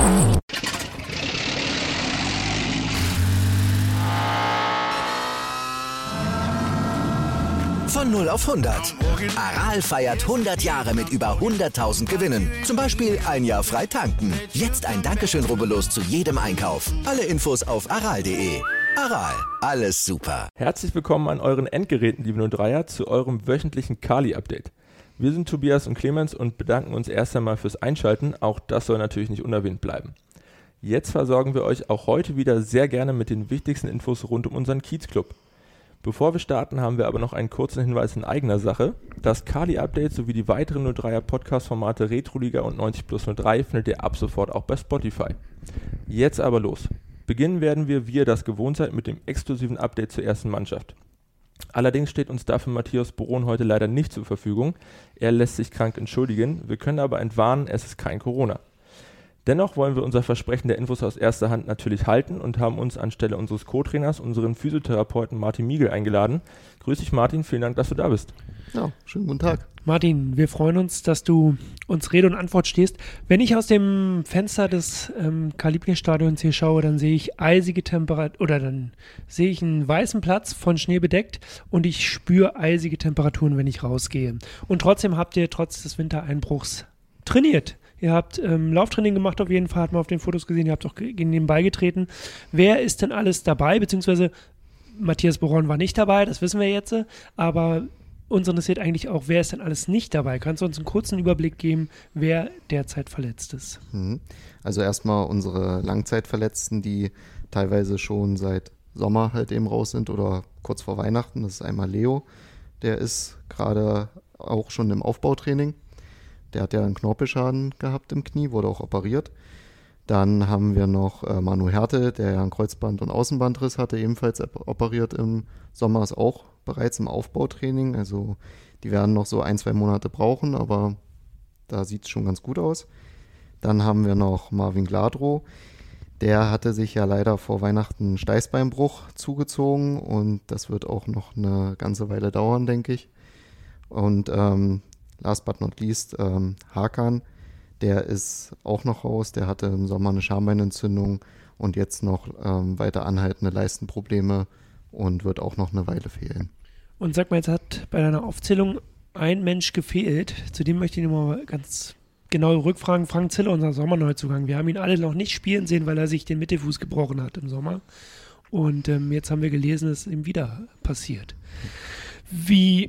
Von 0 auf 100. Aral feiert 100 Jahre mit über 100.000 Gewinnen. Zum Beispiel ein Jahr frei tanken. Jetzt ein Dankeschön, rubbellos zu jedem Einkauf. Alle Infos auf aral.de. Aral, alles super. Herzlich willkommen an euren Endgeräten, liebe 03er, zu eurem wöchentlichen Kali-Update. Wir sind Tobias und Clemens und bedanken uns erst einmal fürs Einschalten. Auch das soll natürlich nicht unerwähnt bleiben. Jetzt versorgen wir euch auch heute wieder sehr gerne mit den wichtigsten Infos rund um unseren Kiezclub. Bevor wir starten, haben wir aber noch einen kurzen Hinweis in eigener Sache. Das Kali-Update sowie die weiteren 03er Podcast-Formate Retroliga und 90+03 findet ihr ab sofort auch bei Spotify. Jetzt aber los. Beginnen werden wir, wie ihr das gewohnt seid, mit dem exklusiven Update zur ersten Mannschaft. Allerdings steht uns dafür Matthias Boron heute leider nicht zur Verfügung. Er lässt sich krank entschuldigen. Wir können aber entwarnen, es ist kein Corona. Dennoch wollen wir unser Versprechen der Infos aus erster Hand natürlich halten und haben uns anstelle unseres Co-Trainers unseren Physiotherapeuten Martin Miegel eingeladen. Grüß dich Martin, vielen Dank, dass du da bist. Ja, schönen guten Tag. Martin, wir freuen uns, dass du uns Rede und Antwort stehst. Wenn ich aus dem Fenster des Karl-Liebknecht-Stadions hier schaue, dann sehe ich eisige Temperatur, oder dann sehe ich einen weißen Platz von Schnee bedeckt und ich spüre eisige Temperaturen, wenn ich rausgehe. Und trotzdem habt ihr trotz des Wintereinbruchs trainiert. Ihr habt Lauftraining gemacht auf jeden Fall, hat man auf den Fotos gesehen, ihr habt auch nebenbei getreten. Wer ist denn alles dabei, beziehungsweise Matthias Boron war nicht dabei, das wissen wir jetzt, aber uns interessiert eigentlich auch, wer ist denn alles nicht dabei? Kannst du uns einen kurzen Überblick geben, wer derzeit verletzt ist? Also erstmal unsere Langzeitverletzten, die teilweise schon seit Sommer halt eben raus sind oder kurz vor Weihnachten. Das ist einmal Leo, der ist gerade auch schon im Aufbautraining. Der hat ja einen Knorpelschaden gehabt im Knie, wurde auch operiert. Dann haben wir noch Manu Härte, der ja einen Kreuzband- und Außenbandriss hatte, ebenfalls operiert im Sommer, ist auch bereits im Aufbautraining. Also die werden noch so 1-2 Monate brauchen, aber da sieht es schon ganz gut aus. Dann haben wir noch Marvin Gladrow. Der hatte sich ja leider vor Weihnachten einen Steißbeinbruch zugezogen und das wird auch noch eine ganze Weile dauern, denke ich. Und last but not least, Hakan, der ist auch noch raus, der hatte im Sommer eine Schambeinentzündung und jetzt noch weiter anhaltende Leistenprobleme und wird auch noch eine Weile fehlen. Und sag mal, jetzt hat bei deiner Aufzählung ein Mensch gefehlt, zu dem möchte ich nochmal ganz genau rückfragen, Frank Ziller, unser Sommerneuzugang. Wir haben ihn alle noch nicht spielen sehen, weil er sich den Mittelfuß gebrochen hat im Sommer und jetzt haben wir gelesen, es ist ihm wieder passiert. Wie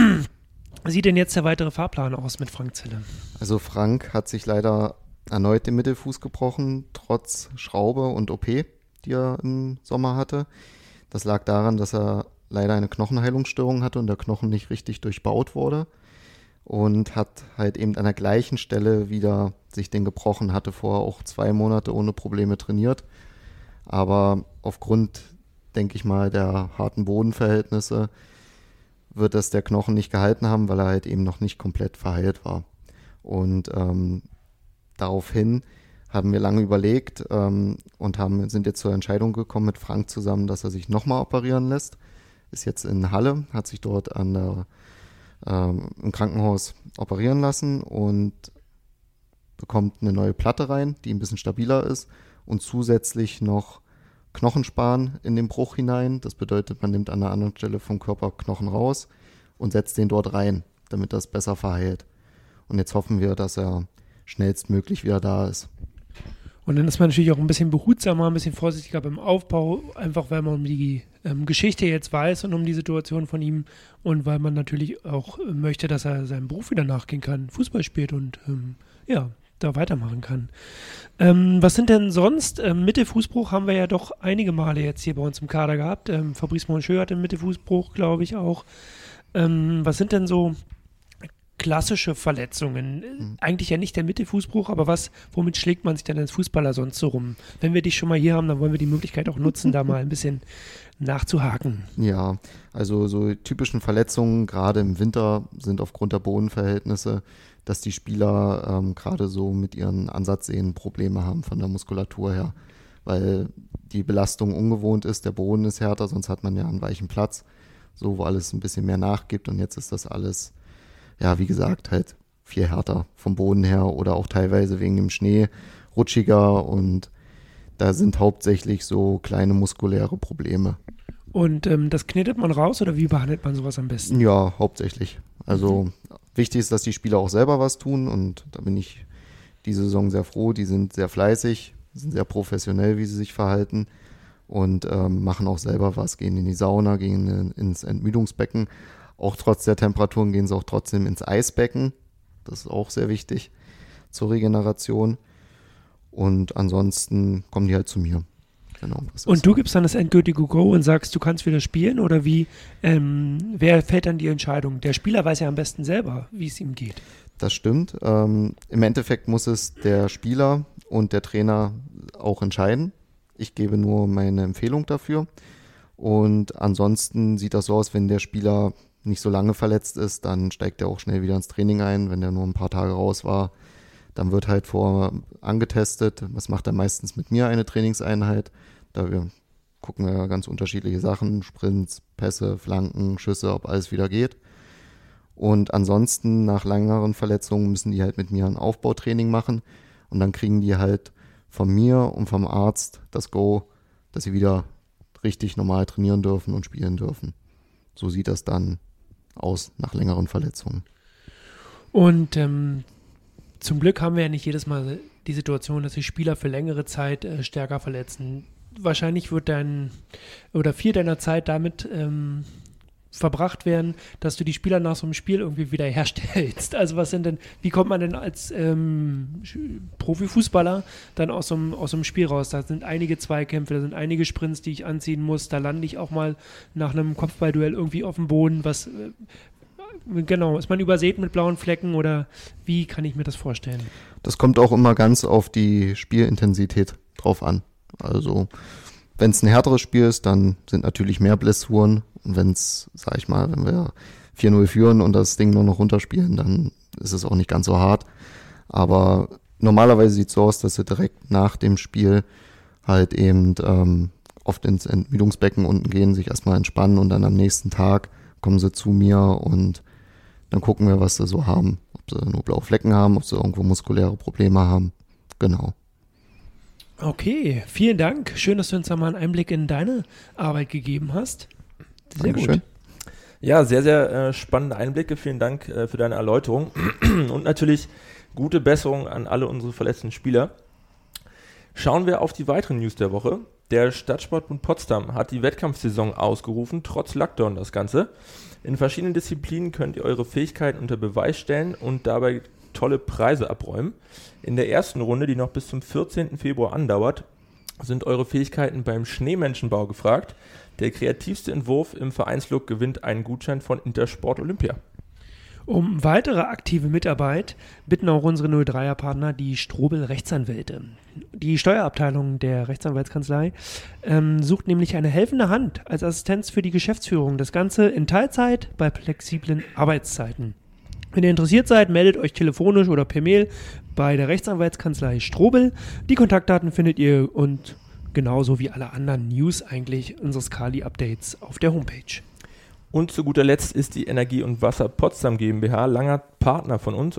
sieht denn jetzt der weitere Fahrplan aus mit Frank Zille? Also Frank hat sich leider erneut den Mittelfuß gebrochen, trotz Schraube und OP, die er im Sommer hatte. Das lag daran, dass er leider eine Knochenheilungsstörung hatte und der Knochen nicht richtig durchbaut wurde und hat halt eben an der gleichen Stelle wieder sich den gebrochen, hatte vorher auch 2 Monate ohne Probleme trainiert. Aber aufgrund, denke ich mal, der harten Bodenverhältnisse wird es der Knochen nicht gehalten haben, weil er halt eben noch nicht komplett verheilt war. Und daraufhin haben wir lange überlegt und sind jetzt zur Entscheidung gekommen mit Frank zusammen, dass er sich nochmal operieren lässt. Ist jetzt in Halle, hat sich dort im Krankenhaus operieren lassen und bekommt eine neue Platte rein, die ein bisschen stabiler ist und zusätzlich noch Knochenspan in den Bruch hinein. Das bedeutet, man nimmt an einer anderen Stelle vom Körper Knochen raus und setzt den dort rein, damit das besser verheilt. Und jetzt hoffen wir, dass er schnellstmöglich wieder da ist. Und dann ist man natürlich auch ein bisschen behutsamer, ein bisschen vorsichtiger beim Aufbau, einfach weil man um die Geschichte jetzt weiß und um die Situation von ihm und weil man natürlich auch möchte, dass er seinem Beruf wieder nachgehen kann, Fußball spielt und da weitermachen kann. Was sind denn sonst? Mittelfußbruch haben wir ja doch einige Male jetzt hier bei uns im Kader gehabt. Fabrice Moncheux hat einen Mittelfußbruch, glaube ich auch. Was sind denn so klassische Verletzungen? Eigentlich ja nicht der Mittelfußbruch, aber womit schlägt man sich denn als Fußballer sonst so rum? Wenn wir dich schon mal hier haben, dann wollen wir die Möglichkeit auch nutzen, da mal ein bisschen nachzuhaken. Ja, also so typischen Verletzungen, gerade im Winter, sind aufgrund der Bodenverhältnisse, dass die Spieler gerade so mit ihren Ansatzsehnen Probleme haben von der Muskulatur her, weil die Belastung ungewohnt ist, der Boden ist härter, sonst hat man ja einen weichen Platz, so wo alles ein bisschen mehr nachgibt und jetzt ist das alles, ja wie gesagt, halt viel härter vom Boden her oder auch teilweise wegen dem Schnee rutschiger und da sind hauptsächlich so kleine muskuläre Probleme. Und das knetet man raus oder wie behandelt man sowas am besten? Ja, hauptsächlich. Also wichtig ist, dass die Spieler auch selber was tun und da bin ich diese Saison sehr froh. Die sind sehr fleißig, sind sehr professionell, wie sie sich verhalten und machen auch selber was, gehen in die Sauna, gehen ins Entmüdungsbecken. Auch trotz der Temperaturen gehen sie auch trotzdem ins Eisbecken. Das ist auch sehr wichtig zur Regeneration. Und ansonsten kommen die halt zu mir. Genau, und du gibst dann das endgültige Go und sagst, du kannst wieder spielen oder wie, wer fällt dann die Entscheidung? Der Spieler weiß ja am besten selber, wie es ihm geht. Das stimmt. Im Endeffekt muss es der Spieler und der Trainer auch entscheiden. Ich gebe nur meine Empfehlung dafür. Und ansonsten sieht das so aus, wenn der Spieler nicht so lange verletzt ist, dann steigt er auch schnell wieder ins Training ein. Wenn er nur ein paar Tage raus war, dann wird halt angetestet. Das macht er meistens mit mir eine Trainingseinheit. Da gucken wir ganz unterschiedliche Sachen, Sprints, Pässe, Flanken, Schüsse, ob alles wieder geht. Und ansonsten nach längeren Verletzungen müssen die halt mit mir ein Aufbautraining machen und dann kriegen die halt von mir und vom Arzt das Go, dass sie wieder richtig normal trainieren dürfen und spielen dürfen. So sieht das dann aus nach längeren Verletzungen. Und zum Glück haben wir ja nicht jedes Mal die Situation, dass sich Spieler für längere Zeit stärker verletzen. Wahrscheinlich wird viel deiner Zeit damit verbracht werden, dass du die Spieler nach so einem Spiel irgendwie wieder herstellst. Also wie kommt man denn als Profifußballer dann aus so einem Spiel raus? Da sind einige Zweikämpfe, da sind einige Sprints, die ich anziehen muss, da lande ich auch mal nach einem Kopfballduell irgendwie auf dem Boden, ist man übersät mit blauen Flecken oder wie kann ich mir das vorstellen? Das kommt auch immer ganz auf die Spielintensität drauf an. Also wenn es ein härteres Spiel ist, dann sind natürlich mehr Blessuren. Und wenn wir 4-0 führen und das Ding nur noch runterspielen, dann ist es auch nicht ganz so hart. Aber normalerweise sieht es so aus, dass sie direkt nach dem Spiel halt eben oft ins Entmüdungsbecken unten gehen, sich erstmal entspannen und dann am nächsten Tag kommen sie zu mir und dann gucken wir, was sie so haben. Ob sie nur blaue Flecken haben, ob sie irgendwo muskuläre Probleme haben. Genau. Okay, vielen Dank. Schön, dass du uns da mal einen Einblick in deine Arbeit gegeben hast. Sehr Dankeschön. gut. Ja, sehr, sehr spannende Einblicke. Vielen Dank für deine Erläuterung. Und natürlich gute Besserung an alle unsere verletzten Spieler. Schauen wir auf die weiteren News der Woche. Der Stadtsportbund Potsdam hat die Wettkampfsaison ausgerufen, trotz Lockdown das Ganze. In verschiedenen Disziplinen könnt ihr eure Fähigkeiten unter Beweis stellen und dabei tolle Preise abräumen. In der ersten Runde, die noch bis zum 14. Februar andauert, sind eure Fähigkeiten beim Schneemenschenbau gefragt. Der kreativste Entwurf im Vereinslook gewinnt einen Gutschein von Intersport Olympia. Um weitere aktive Mitarbeit bitten auch unsere 03er-Partner die Strobel Rechtsanwälte. Die Steuerabteilung der Rechtsanwaltskanzlei sucht nämlich eine helfende Hand als Assistenz für die Geschäftsführung. Das Ganze in Teilzeit bei flexiblen Arbeitszeiten. Wenn ihr interessiert seid, meldet euch telefonisch oder per Mail bei der Rechtsanwaltskanzlei Strobel. Die Kontaktdaten findet ihr und genauso wie alle anderen News eigentlich unseres Kali-Updates auf der Homepage. Und zu guter Letzt ist die Energie und Wasser Potsdam GmbH Langzeitpartner von uns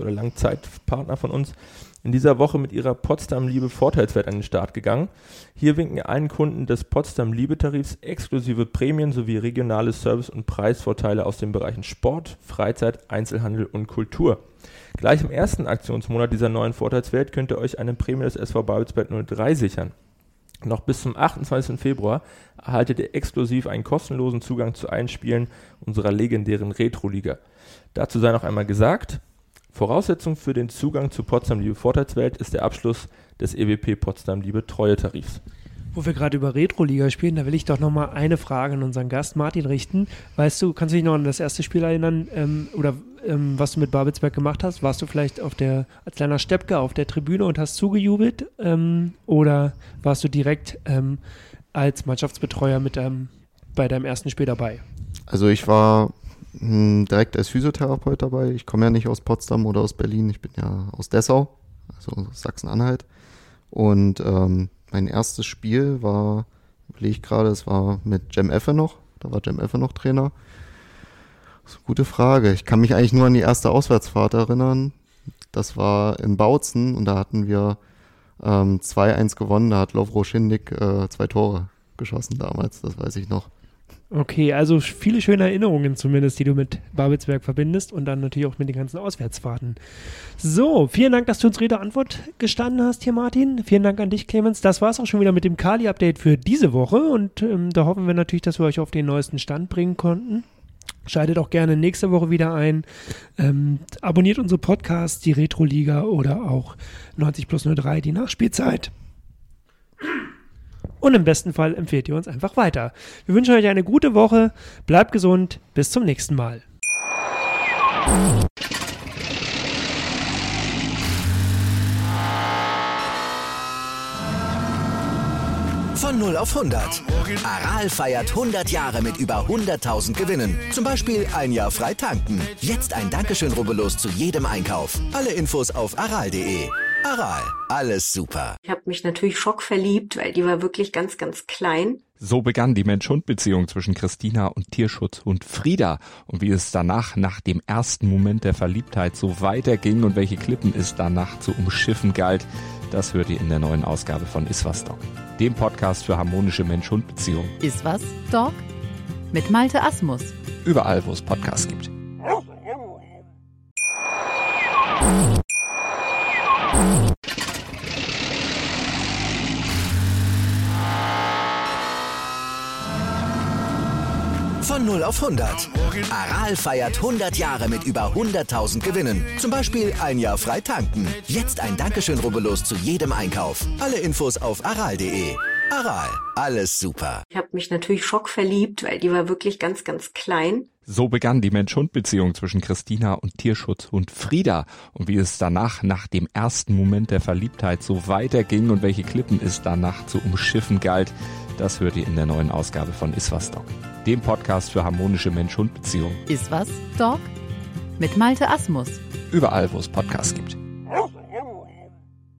in dieser Woche mit ihrer Potsdam-Liebe Vorteilswelt an den Start gegangen. Hier winken allen Kunden des Potsdam-Liebe-Tarifs exklusive Prämien sowie regionale Service- und Preisvorteile aus den Bereichen Sport, Freizeit, Einzelhandel und Kultur. Gleich im ersten Aktionsmonat dieser neuen Vorteilswelt könnt ihr euch eine Prämie des SV Babelsberg 03 sichern. Noch bis zum 28. Februar erhaltet ihr exklusiv einen kostenlosen Zugang zu allen Spielen unserer legendären Retro-Liga. Dazu sei noch einmal gesagt, Voraussetzung für den Zugang zu Potsdam Liebe Vorteilswelt ist der Abschluss des EWP Potsdam Liebe Treuetarifs. Wo wir gerade über Retro-Liga spielen, da will ich doch nochmal eine Frage an unseren Gast Martin richten. Weißt du, kannst du dich noch an das erste Spiel erinnern was du mit Babelsberg gemacht hast? Warst du vielleicht als kleiner Steppke auf der Tribüne und hast zugejubelt? Oder warst du direkt als Mannschaftsbetreuer bei deinem ersten Spiel dabei? Also ich war direkt als Physiotherapeut dabei. Ich komme ja nicht aus Potsdam oder aus Berlin, ich bin ja aus Dessau, also Sachsen-Anhalt. Und mein erstes Spiel war, überlege ich gerade, es war mit Cem Effe noch. Da war Cem Effe noch Trainer. Das ist eine gute Frage. Ich kann mich eigentlich nur an die erste Auswärtsfahrt erinnern. Das war in Bautzen und da hatten wir 2-1 gewonnen, da hat Lovro Schindig 2 Tore geschossen damals, das weiß ich noch. Okay, also viele schöne Erinnerungen zumindest, die du mit Babelsberg verbindest und dann natürlich auch mit den ganzen Auswärtsfahrten. So, vielen Dank, dass du uns Rede und Antwort gestanden hast hier, Martin. Vielen Dank an dich, Clemens. Das war es auch schon wieder mit dem Kali-Update für diese Woche und da hoffen wir natürlich, dass wir euch auf den neuesten Stand bringen konnten. Schaltet auch gerne nächste Woche wieder ein. Abonniert unsere Podcasts, die Retro-Liga oder auch 90+03, die Nachspielzeit. Und im besten Fall empfehlt ihr uns einfach weiter. Wir wünschen euch eine gute Woche. Bleibt gesund. Bis zum nächsten Mal. Von 0 auf 100. Aral feiert 100 Jahre mit über 100.000 Gewinnen. Zum Beispiel ein Jahr frei tanken. Jetzt ein Dankeschön, rubbellos zu jedem Einkauf. Alle Infos auf aral.de. Aral, alles super. Ich habe mich natürlich schockverliebt, weil die war wirklich ganz, ganz klein. So begann die Mensch-Hund-Beziehung zwischen Christina und Tierschutzhund Frieda. Und wie es danach, nach dem ersten Moment der Verliebtheit, so weiterging und welche Klippen es danach zu umschiffen galt, das hört ihr in der neuen Ausgabe von Iswas Dog, dem Podcast für harmonische Mensch-Hund-Beziehungen. Iswas Dog mit Malte Asmus. Überall, wo es Podcasts gibt. Von 0 auf 100. Aral feiert 100 Jahre mit über 100.000 Gewinnen. Zum Beispiel ein Jahr frei tanken. Jetzt ein Dankeschön, rubbellos zu jedem Einkauf. Alle Infos auf aral.de. Aral, alles super. Ich habe mich natürlich schockverliebt, weil die war wirklich ganz, ganz klein. So begann die Mensch-Hund-Beziehung zwischen Christina und Tierschutzhund Frieda. Und wie es danach, nach dem ersten Moment der Verliebtheit, so weiterging und welche Klippen es danach zu umschiffen galt, das hört ihr in der neuen Ausgabe von Iswas Dog, dem Podcast für harmonische Mensch-Hund-Beziehungen. Iswas Dog mit Malte Asmus. Überall, wo es Podcasts gibt.